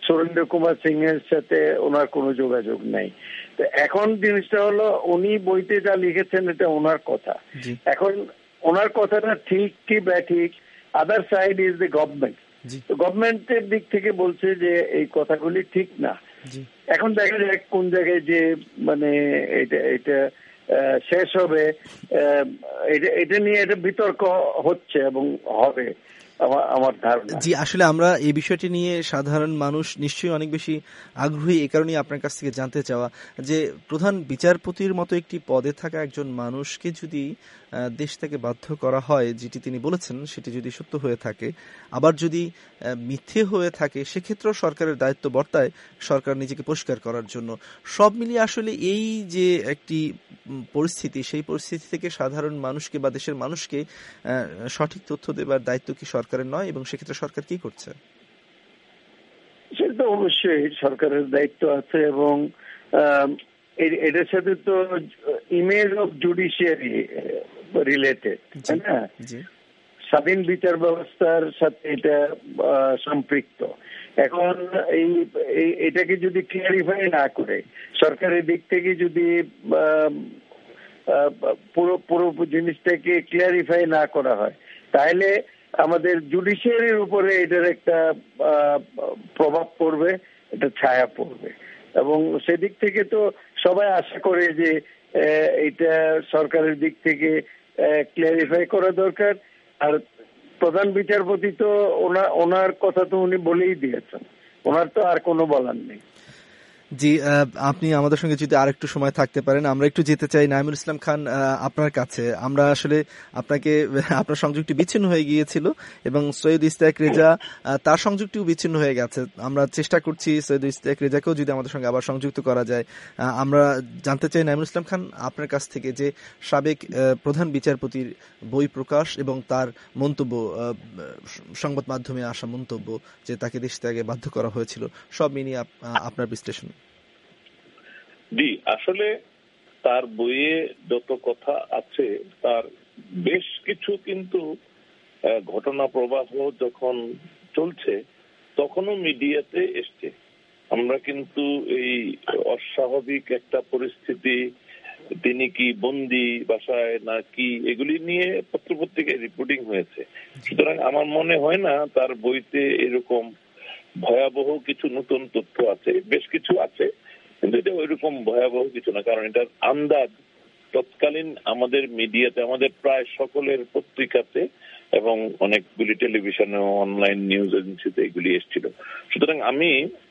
সুরেন্দ্র কুমার সিং এর সাথে ওনার কোনো যোগাযোগ নাই। তো এখন জিনিসটা হলো উনি বইতে যা লিখেছেন এটা ওনার কথা। এখন ওনার কথাটা ঠিক কি ব্যাঠিক, other side is the government. গভর্নমেন্টের দিক থেকে বলছে যে এই কথাগুলি ঠিক না। এখন দেখা যায় কোন জায়গায় যে মানে এটা এটা শেষ হবে, এটা নিয়ে এটা বিতর্ক হচ্ছে এবং হবে আমার ধারণা। জি, আসলে আমরা এই বিষয়টি নিয়ে সাধারণ মানুষ নিশ্চয়ই অনেক বেশি আগ্রহী। এ কারণেই আপনার কাছ থেকে জানতে চাওয়া যে প্রধান বিচারপতির মতো একটি পদে থাকা একজন মানুষকে যদি দেশ থেকে বাধ্য করা হয়, যেটি তিনি বলেছেন সেটি যদি সত্য হয়ে থাকে, আবার যদি মিথ্যে হয়ে থাকে, সেক্ষেত্রেও সরকারের দায়িত্ব বর্তায় সরকার নিজেকে পরিষ্কার করার জন্য। সব মিলিয়ে আসলে এই যে একটি পরিস্থিতি, সেই পরিস্থিতি থেকে সাধারণ মানুষকে বা দেশের মানুষকে সঠিক তথ্য দেবার দায়িত্ব কি সরকারের নয়, এবং সেক্ষেত্রে সরকার কি করছে? সেটা অবশ্যই সরকারের দায়িত্ব আছে, এবং এটার সাথে তো ইমেজ অফ জুডিশিয়ারি রিলেটেড, তাই না? স্বাধীন বিচার ব্যবস্থার সাথে এটা সম্পৃক্ত। এখন এই এটাকে যদি ক্লিয়ারিফাই না করে সরকারের দিক থেকে যদি পুরো পুরো জিনিসটাকে ক্লিয়ারিফাই না করা হয়, তাহলে আমাদের জুডিশিয়ারির উপরে এটার একটা প্রভাব পড়বে, এটা ছায়া পড়বে। এবং সেদিক থেকে তো সবাই আশা করে যে এটা সরকারের দিক থেকে ক্লিয়ারিফাই করা দরকার। আর প্রধান বিচারপতি তো ওনার ওনার কথা তো উনি বলেই দিয়েছেন, ওনার তো আর কোনো বলার নেই। জি, আপনি আমাদের সঙ্গে যদি আর একটু সময় থাকতে পারেন, আমরা একটু যেতে চাই নাঈমুল ইসলাম খান আপনার কাছে। আমরা আসলে আপনাকে, আপনার সংযোগটি বিচ্ছিন্ন হয়ে গিয়েছিল এবং সৈয়দ ইশতিয়াক রেজা তার সংযোগটিও বিচ্ছিন্ন হয়ে গেছে। আমরা চেষ্টা করছি সৈয়দ ইশতিয়াক রেজাকেও যদি আমাদের সঙ্গে আবার সংযুক্ত করা যায়। আমরা জানতে চাই নাঈমুল ইসলাম খান আপনার কাছ থেকে যে সাবেক প্রধান বিচারপতির বই প্রকাশ এবং তার মন্তব্য, সংবাদ মাধ্যমে আসা মন্তব্য যে তাকে দেশ ত্যাগে বাধ্য করা হয়েছিল, সব মিলিয়ে আপনার বিশ্লেষণ। জি, আসলে তার বইয়ে যত কথা আছে তার বেশ কিছু কিন্তু ঘটনা প্রবাহ যখন চলছে তখনও মিডিয়াতে এসছে। আমরা কিন্তু এই অস্বাভাবিক একটা পরিস্থিতি, তিনি কি বন্দি বাসায় না কি, এগুলি নিয়ে পত্রপত্রিকায় রিপোর্টিং হয়েছে। সুতরাং আমার মনে হয় না তার বইতে এরকম ভয়াবহ কিছু নতুন তথ্য আছে। বেশ কিছু আছে, কিন্তু এটা ওইরকম ভয়াবহ কিছু না, কারণ এটার আন্দাজ তৎকালীন আমাদের মিডিয়াতে, আমাদের প্রায় সকলের পত্রিকাতে এবং অনেকগুলি টেলিভিশনে, অনলাইন নিউজ এজেন্সিতে এগুলি এসেছিল। সুতরাং আমি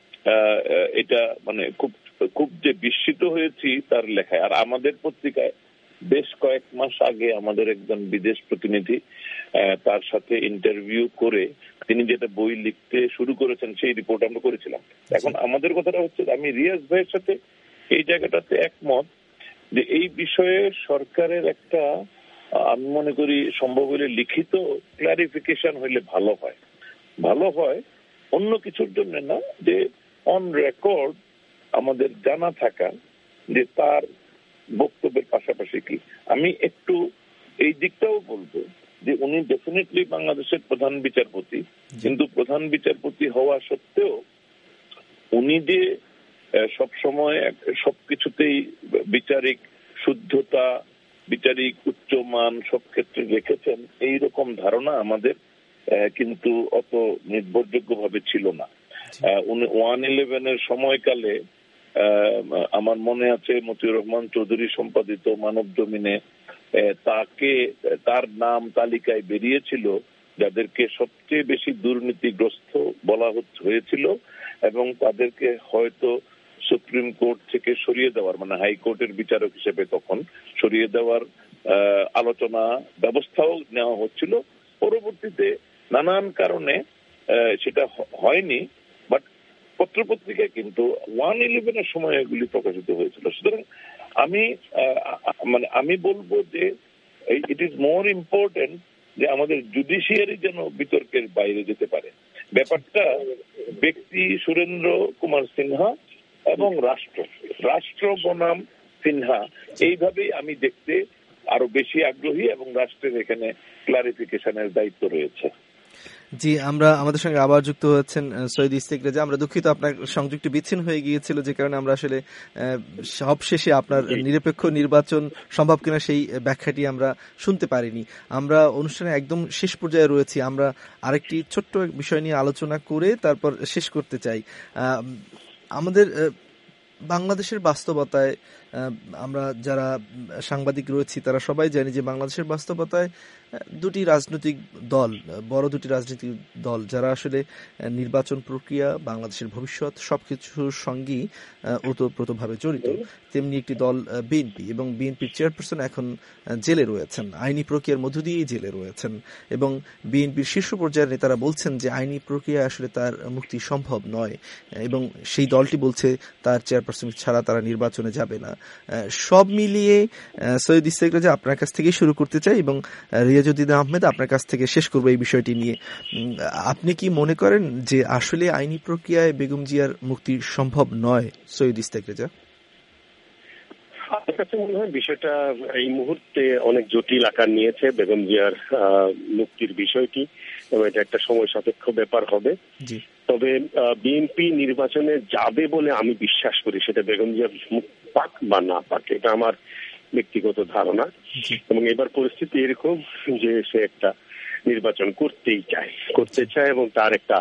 এটা মানে খুব খুব যে বিস্মিত হয়েছি তার লেখায়। আর আমাদের পত্রিকায় বেশ কয়েক মাস আগে আমাদের একজন বিদেশ প্রতিনিধি, তার সাথে ইন্টারভিউ করে তিনি যেটা বই লিখতে শুরু করেছেন সেই রিপোর্ট আমরা করেছিলাম। এখন আমাদের কথাটা হচ্ছে, আমি রিয়াজ ভাইয়ের সাথে এই জায়গাটাতে একমত যে এই বিষয়ে সরকারের একটা, আমি মনে করি সম্ভব হলে লিখিত ক্লারিফিকেশন হইলে ভালো হয়। ভালো হয় অন্য কিছুর জন্য না, যে অন রেকর্ড আমাদের জানা থাকা যে তার বক্তব্যের পাশাপাশি কি। আমি একটু এই দিকটাও বলবো যে উনি ডেফিনেটলি বাংলাদেশের প্রধান বিচারপতি, কিন্তু প্রধান বিচারপতি হওয়া সত্ত্বেও উনি যে সবসময় সবকিছুতেই বিচারিক শুদ্ধতা, বিচারিক উচ্চমান সব ক্ষেত্রে রেখেছেন, এইরকম ধারণা আমাদের কিন্তু অত নির্ভরযোগ্য ভাবে ছিল না। উনি ওয়ান ইলেভেনের সময়কালে আমার মনে আছে মতিউর রহমান চৌধুরী সম্পাদিত মানব জমিনে তাকে, তার নাম তালিকায় বেরিয়েছিল যাদেরকে সবচেয়ে বেশি দুর্নীতিগ্রস্ত বলা হয়েছিল, এবং তাদেরকে হয়তো সুপ্রিম কোর্ট থেকে সরিয়ে দেওয়ার, মানে হাইকোর্টের বিচারক হিসেবে তখন সরিয়ে দেওয়ার আলোচনা ব্যবস্থাও নেওয়া হচ্ছিল। পরবর্তীতে নানান কারণে সেটা হয়নি, বাট পত্রপত্রিকায় কিন্তু ওয়ান ইলেভেনের সময় এগুলি প্রকাশিত হয়েছিল। সুতরাং আমি মানে আমি বলবো যে ইট ইজ মোর ইম্পর্টেন্ট যে আমাদের জুডিশিয়ারি যেন বিতর্কের বাইরে যেতে পারে। ব্যাপারটা ব্যক্তি সুরেন্দ্র কুমার সিনহা এবং রাষ্ট্র, রাষ্ট্র বনাম সিনহা, এইভাবেই আমি দেখতে আরো বেশি আগ্রহী, এবং রাষ্ট্রের এখানে ক্লারিফিকেশনের দায়িত্ব রয়েছে। জি, আমরা আমাদের সঙ্গে আবার যুক্ত হচ্ছেন সৈয়দ ইস্তেক রেজা। আমরা দুঃখিত, আপনার সংযুক্তি বিচ্ছিন্ন হয়ে গিয়েছিল, যে কারণে আমরা আসলে সব শেষে আপনার নিরপেক্ষ নির্বাচন সম্ভব কিনা সেই ব্যাখ্যাটি আমরা শুনতে পারিনি। আমরা অনুষ্ঠানে একদম শেষ পর্যায়ে রয়েছি, আমরা আরেকটি ছোট্ট বিষয় নিয়ে আলোচনা করে তারপর শেষ করতে চাই। আমাদের বাংলাদেশের বাস্তবতায় আমরা যারা সাংবাদিক রয়েছি তারা সবাই জানি যে বাংলাদেশের বাস্তবতায় দুটি রাজনৈতিক দল, বড় দুটি রাজনৈতিক দল যারা আসলে নির্বাচন প্রক্রিয়া, বাংলাদেশের ভবিষ্যৎ সবকিছুর সঙ্গেই ওতপ্রোতভাবে জড়িত। তেমনি একটি দল বিএনপি, এবং বিএনপির চেয়ারপারসন এখন জেলে রয়েছেন, আইনি প্রক্রিয়ার মধ্য দিয়েই জেলে রয়েছেন, এবং বিএনপির শীর্ষ পর্যায়ের নেতারা বলছেন যে আইনি প্রক্রিয়া আসলে তার মুক্তি সম্ভব নয়, এবং সেই দলটি বলছে তার চেয়ারপারসন ছাড়া তারা নির্বাচনে যাবে না। সব মিলিয়ে সৈয়দ ইস্তেক রেজা, আপনার কাছ থেকেই শুরু করতে চাই এবং রিয়াজউদ্দিন আহমেদ আপনার কাছ থেকে শেষ করবো এই বিষয়টি নিয়ে। আপনি কি মনে করেন যে আসলে আইনি প্রক্রিয়ায় বেগম জিয়ার মুক্তি সম্ভব নয়? সৈয়দ ইস্তেক রেজা, আমার কাছে মনে হয় বিষয়টা এই মুহূর্তে অনেক জটিল আকার নিয়েছে। বেগম জিয়ার মুক্তির বিষয়টি, এবং এটা একটা সময় সাপেক্ষ ব্যাপার হবে। তবে বিএনপি নির্বাচনে যাবে বলে আমি বিশ্বাস করি, সেটা বেগম জিয়া পাক বা না পাক, এটা আমার ব্যক্তিগত ধারণা। এবং এবার পরিস্থিতি এরকম যে সে একটা নির্বাচন করতেই চায় করতে চায় এবং তার একটা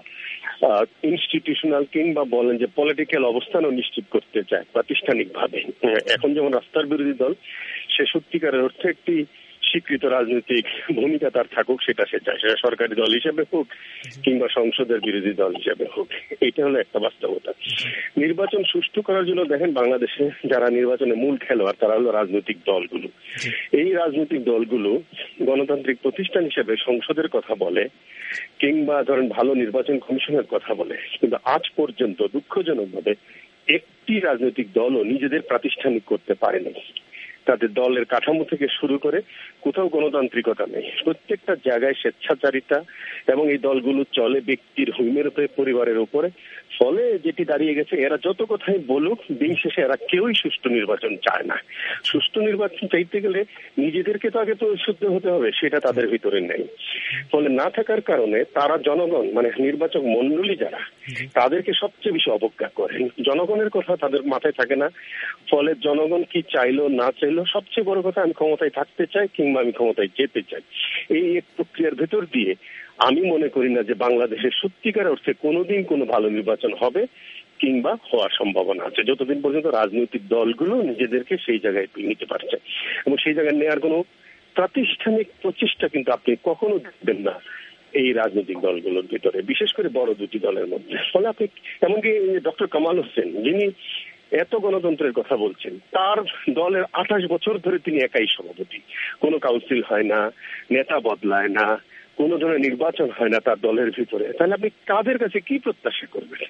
ইনস্টিটিউশনাল কিংবা বলেন যে পলিটিক্যাল অবস্থানও নিশ্চিত করতে চায় প্রাতিষ্ঠানিক ভাবে। এখন যেমন রাস্তার বিরোধী দল, সে সত্যিকারের অর্থে একটি স্বীকৃত রাজনৈতিক ভূমিকা তার থাকুক, সেটা সে চায়, সেটা সরকারি দল হিসেবে হোক কিংবা সংসদের বিরোধী দল হিসেবে হোক। এটা হলো একটা বাস্তবতা। নির্বাচন সুষ্ঠু করার জন্য দেখেন বাংলাদেশে যারা নির্বাচনে মূল খেলোয়াড় তারা হলো রাজনৈতিক দলগুলো। এই রাজনৈতিক দলগুলো গণতান্ত্রিক প্রতিষ্ঠান হিসেবে সংসদের কথা বলে কিংবা ধরেন ভালো নির্বাচন কমিশনের কথা বলে, কিন্তু আজ পর্যন্ত দুঃখজনকভাবে একটি রাজনৈতিক দলও নিজেদের প্রাতিষ্ঠানিক করতে পারেনি। তাদের দলের কাঠামো থেকে শুরু করে কোথাও গণতান্ত্রিকতা নেই, প্রত্যেকটা জায়গায় স্বেচ্ছাচারিতা, এবং এই দলগুলো চলে ব্যক্তির হুইমের উপরে, পরিবারের উপরে। ফলে যেটি দাঁড়িয়ে গেছে, এরা যত কথাই বলুক দিন শেষে এরা কেউই সুষ্ঠু নির্বাচন চায় না। সুষ্ঠু নির্বাচন চাইতে গেলে নিজেদেরকে তো আগে পরিশুদ্ধ হতে হবে, সেটা তাদের ভিতরে নেই। ফলে না থাকার কারণে তারা জনগণ মানে নির্বাচক মন্ডলী যারা, তাদেরকে সবচেয়ে বেশি অবজ্ঞা করে। জনগণের কথা তাদের মাথায় থাকে না। ফলে জনগণ কি চাইলো না চাইলো, সবচেয়ে বড় কথা আমি ক্ষমতায় থাকতে চাই কিংবা আমি ক্ষমতায় যেতে চাই। এই এক প্রক্রিয়ার ভেতর দিয়ে আমি মনে করি না যে বাংলাদেশের সত্যিকার অর্থে কোনোদিন কোনো ভালো নির্বাচন হবে কিংবা হওয়ার সম্ভাবনা আছে, যতদিন পর্যন্ত রাজনৈতিক দলগুলো নিজেদেরকে সেই জায়গায় নিতে পারছে। এবং সেই জায়গায় নেওয়ার কোনো প্রাতিষ্ঠানিক প্রচেষ্টা কিন্তু আপনি কখনো দেখবেন না এই রাজনৈতিক দলগুলোর ভিতরে, বিশেষ করে বড় দুটি দলের মধ্যে। ফলে আপনি এমনকি ডক্টর কামাল হোসেন, যিনি এত গণতন্ত্রের কথা বলছেন, তার দলের আঠাশ বছর ধরে তিনি একাই সভাপতি, কোনো কাউন্সিল হয় না, নেতা বদলায় না, কোনো ধরনের নির্বাচন হয় না তার দলের ভিতরে। তাহলে আপনি কাদের কাছে কি প্রত্যাশা করবেন?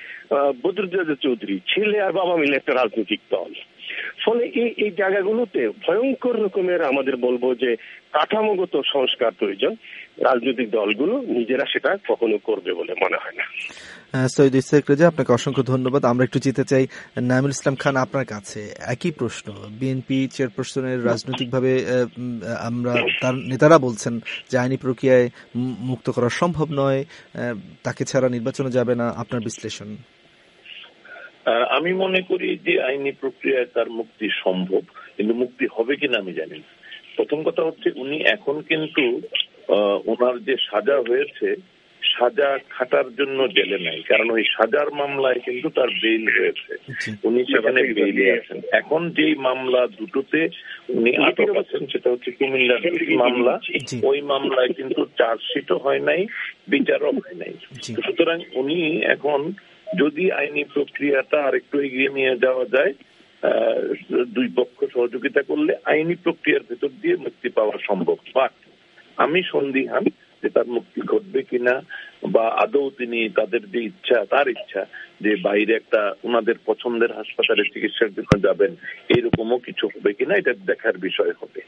বদরুদ্দোজা চৌধুরী ছেলে আর বাবা মিলে একটা রাজনৈতিক দল। ফলে এই এই জায়গাগুলোতে ভয়ঙ্কর রকমের আমাদের বলবো যে কাঠামোগত সংস্কার প্রয়োজন। রাজনৈতিক দলগুলো নিজেরা সেটা কখনো করবে বলে মনে হয় না। সৈয়দ ইস্তেক রেজা, আপনাকে অসংখ্য ধন্যবাদ। আমরা একটু যেতে চাই নাইমুল ইসলাম খান আপনার কাছে। একই প্রশ্ন, বিএনপি চেয়ারপারসনের রাজনৈতিকভাবে আমরা তার নেতারা বলছেন যে আইনি প্রক্রিয়ায় মুক্ত করা সম্ভব নয়, তাকে ছাড়া নির্বাচনে যাবে না। আপনার বিশ্লেষণ? আমি মনে করি যে আইনি প্রক্রিয়ায় তার মুক্তি সম্ভব, কিন্তু মুক্তি হবে কিনা আমি জানি না। প্রথম কথা হচ্ছে উনি এখন কিন্তু ওনার যে সাজা হয়েছে, সাজা খাটার জন্য জেলে নাই, কারণ ওই সাজার মামলায় কিন্তু তার বেইল হয়েছে, উনি সেখানে বেইলে আছেন। এখন যেই মামলা দুটোতে উনি আটক আছেন সেটা হচ্ছে কুমিল্লার মামলা, ওই মামলায় কিন্তু চার্জশিটও হয় নাই, বিচারও হয় নাই। সুতরাং উনি এখন যদি আইনি প্রক্রিয়াটা আরেকটু এগিয়ে নিয়ে যাওয়া যায়, দুই পক্ষ সহযোগিতা করলে আইনি প্রক্রিয়ার ভেতর দিয়ে মুক্তি পাওয়া সম্ভব। বাট আমি সন্দিহান যে তার মুক্তি ঘটবে কিনা, বা আদৌ তিনি তাদের যে ইচ্ছা, তার ইচ্ছা যে বাইরে একটা ওনাদের পছন্দের হাসপাতালে চিকিৎসার জন্য যাবেন, এরকমও কিছু হবে কিনা, এটা দেখার বিষয় হবে।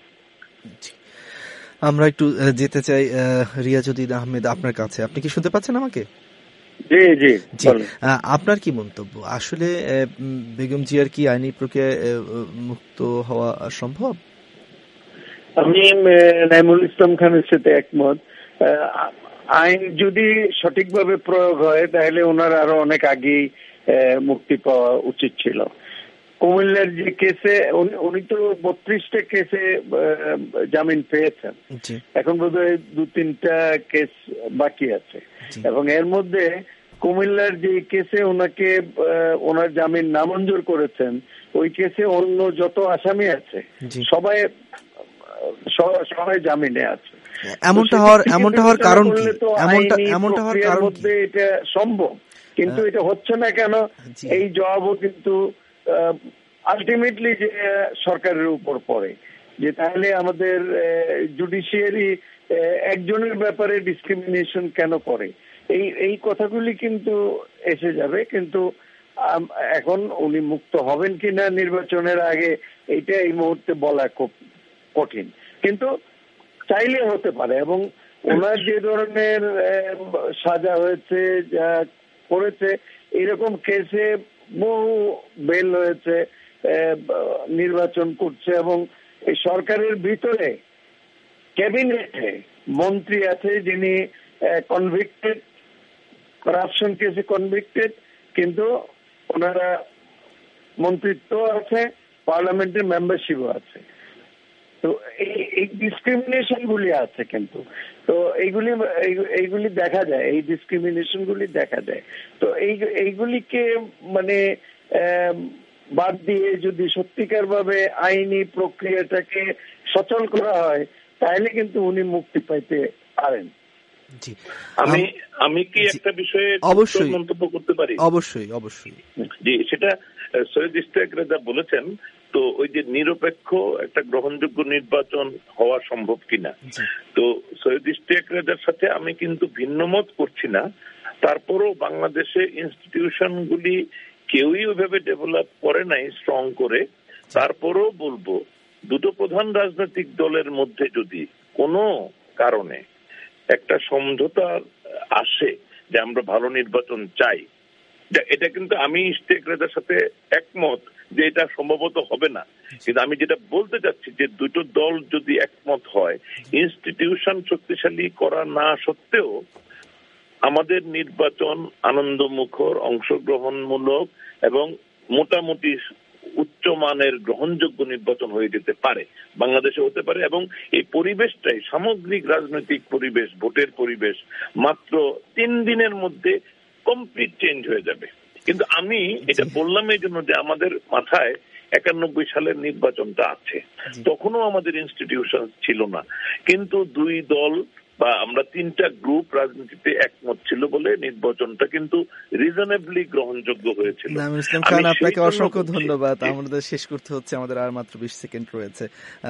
আমরা একটু যেতে চাই রিয়াজউদ্দিন আহমেদ আপনার কাছে। আপনি কি শুনতে পাচ্ছেন আমাকে? জি জি জি। আপনার কি মন্তব্য, আসলে বেগম জিয়ার কি আইনি প্রক্রিয়ায় মুক্ত হওয়া সম্ভব? আমি নাইমুল ইসলাম খানের সাথে একমত। আইন যদি সঠিকভাবে প্রয়োগ হয় তাহলে ওনার আরো অনেক আগেই মুক্তি পাওয়া উচিত ছিল। কুমিল্লার যে কেসে উনি তো বত্রিশটা কেসে জামিন পেয়েছেন, এখন বোধহয় দু তিনটা কেস বাকি আছে, এবং এর মধ্যে কুমিল্লার যে কেসে ওনাকে ওনার জামিন নামঞ্জুর করেছেন ওই কেসে অন্য যত আসামি আছে সবাই সবাই জামিনে আছে। এমনটা হওয়ার এমনটা হওয়ার কারণ কি? এমনটা এমনটা হওয়ার কারণ মধ্যে এটা সম্ভব, কিন্তু এটা হচ্ছে না কেন এই জবাবও কিন্তু আলটিমেটলি যে সরকারের উপর পড়ে, যে তাহলে আমাদের জুডিশিয়ারি একজনের ব্যাপারে ডিসক্রিমিনেশন কেন করে, এই এই কথাগুলি কিন্তু এসে যাবে। কিন্তু এখন উনি মুক্ত হবেন কিনা নির্বাচনের আগে এইটা এই মুহূর্তে বলা খুব কঠিন, কিন্তু চাইলে হতে পারে। এবং ওনার যে ধরনের সাজা হয়েছে, যা করেছে, এরকম কেসে বহু বেল হয়েছে, নির্বাচন করছে, এবং এই সরকারের ভিতরে ক্যাবিনেটে মন্ত্রী আছে যিনি কনভিক্টেড, করাপশন কেসে কনভিক্টেড, কিন্তু ওনারা মন্ত্রিত্ব আছে, পার্লামেন্টের মেম্বারশিপও আছে। তো এই ডিসক্রিমিনেশন গুলি আছে, কিন্তু তো এইগুলি এইগুলি দেখা যায়, এই ডিসক্রিমিনেশন গুলি দেখা যায়। তো এই এইগুলিকে মানে বাদ দিয়ে যদি সত্যিকার ভাবে আইনি প্রক্রিয়াটাকে সচল করা হয় তাহলে কিন্তু উনি মুক্তি পাইতে পারেন। জি, আমি আমি কি একটা বিষয়ে অবশ্যই মন্তব্য করতে পারি? অবশ্যই অবশ্যই জি, সেটা সৈয়দ ইশতিয়াক রেজা বলেছেন, তো ওই যে নিরপেক্ষ একটা গ্রহণযোগ্য নির্বাচন হওয়া সম্ভব কিনা, তো সৈয়দ ইশতিয়াক রেজার সাথে আমি কিন্তু ভিন্নমত করছি না। তারপরও বাংলাদেশে ইনস্টিটিউশন গুলি কেউই ওইভাবে ডেভেলপ করে নাই স্ট্রং করে। তারপরও বলবো দুটো প্রধান রাজনৈতিক দলের মধ্যে যদি কোনো কারণে একটা সমঝোতা আসে যে আমরা ভালো নির্বাচন চাই, এটা কিন্তু আমি ইশতিয়াক রেজার সাথে একমত যে এটা সম্ভবত হবে না, কিন্তু আমি যেটা বলতে চাচ্ছি যে দুটো দল যদি একমত হয়, ইনস্টিটিউশন শক্তিশালী করা না সত্ত্বেও আমাদের নির্বাচন আনন্দমুখর, অংশগ্রহণমূলক এবং মোটামুটি উচ্চমানের গ্রহণযোগ্য নির্বাচন হয়ে যেতে পারে, বাংলাদেশে হতে পারে। এবং এই পরিবেশটাই, সামগ্রিক রাজনৈতিক পরিবেশ, ভোটের পরিবেশ মাত্র তিন দিনের মধ্যে কমপ্লিট চেঞ্জ হয়ে যাবে। কিন্তু আমি এটা বললাম এই জন্য যে আমাদের মাথায় একানব্বই সালের নির্বাচনটা আছে, তখনও আমাদের ইনস্টিটিউশন ছিল না, কিন্তু দুই দল বা আমরা তিনটা গ্রুপ রাজনীতিতে একমত ছিল বলে নির্বাচনটা কিন্তু রিজনেবলি গ্রহণযোগ্য হয়েছিল। নাঈমুল ইসলাম খান, আপনাকে অসংখ্য ধন্যবাদ। আমাদের শেষ করতে হচ্ছে, আমাদের আর মাত্র বিশ সেকেন্ড রয়েছে।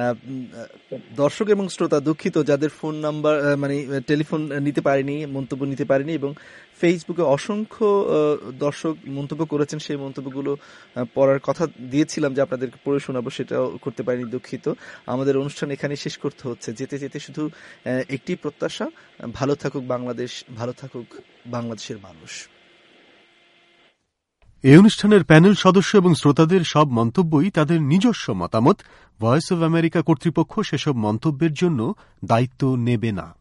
দর্শক এবং শ্রোতা দুঃখিত যাদের ফোন নাম্বার মানে টেলিফোন নিতে পারেনি, মন্তব্য নিতে পারেনি, এবং ফেসবুকে অসংখ্য দর্শক মন্তব্য করেছেন, সেই মন্তব্যগুলো পড়ার কথা দিয়েছিলাম যে আপনাদেরকে পড়ে শোনাবো, সেটাও করতে পারিনি, দুঃখিত। আমাদের অনুষ্ঠান এখানে শেষ করতে হচ্ছে। যেতে যেতে শুধু একটি প্রত্যাশা, ভালো থাকুক বাংলাদেশ, ভালো থাকুক বাংলাদেশের মানুষ। এই অনুষ্ঠানের প্যানেল সদস্য এবং শ্রোতাদের সব মন্তব্যই তাদের নিজস্ব মতামত। ভয়েস অব আমেরিকা কর্তৃপক্ষ সেসব মন্তব্যের জন্য দায়িত্ব নেবে না।